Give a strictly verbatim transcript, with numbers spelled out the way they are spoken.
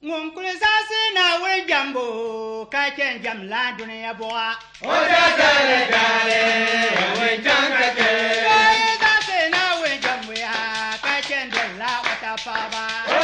Ngun kulsasi na we jambo ka ken jam la dunya boa. Oja dale dale we janga ke. Kulsasi na we jambo ya ka ken la wata paba.